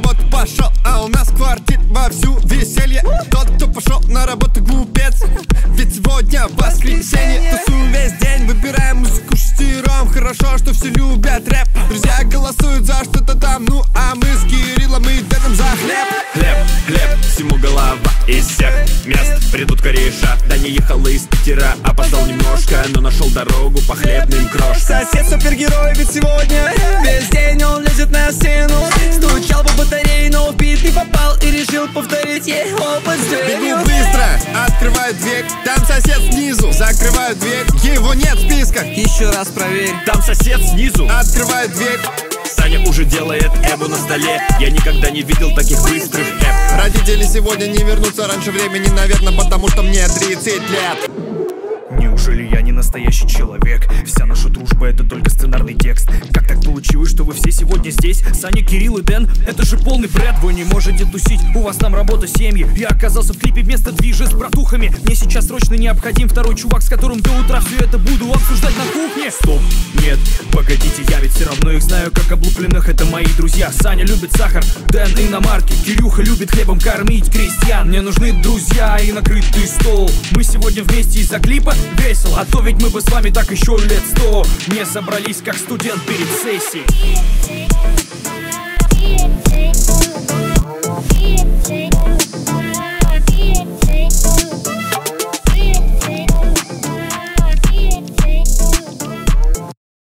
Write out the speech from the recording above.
работу пошел, а у нас в квартире вовсю веселье. Тот, кто пошел на работу, глупец, ведь сегодня воскресенье. Тусую весь день, выбираем музыку шестером. Хорошо, что все любят рэп. Друзья голосуют за что-то там, ну а мы с Кириллом и Дэном за хлеб. Хлеб, всему голова из всех мест придут кореша. Да не ехал из Питера, опоздал немножко, но нашел дорогу по хлебным крошкам. Сосед супергерой, ведь сегодня весь день он лезет на сцену. Стучал по батарее, но в бит не попал и решил повторить его под дверью. Бегу быстро, открываю дверь, там сосед снизу. Закрываю дверь, его нет в списках. Еще раз проверь. Там сосед снизу. Открываю дверь, Саня уже делает эбу на столе. Я никогда не видел таких быстрых эб. родители сегодня не вернутся раньше времени, наверное, потому что мне 30 лет. Неужели я не настоящий человек? Вся наша дружба — это только сценарный текст. Как так получилось, что вы все сегодня здесь? Саня, Кирилл и Дэн, это же полный бред. Вы не можете тусить, у вас там работа, семьи. Я оказался в клипе вместо движа с братухами. Мне сейчас срочно необходим второй чувак, с которым до утра все это буду обсуждать на кухне. Стоп, нет, погодите, я ведь все равно их знаю как облупленных. Это мои друзья. Саня любит сахар, Дэн иномарки, Кирюха любит хлебом кормить крестьян. Мне нужны друзья и накрытый стол. Мы сегодня вместе из-за клипа весело, а то ведь мы бы с вами так еще лет 100 не собрались, как студент перед сессией.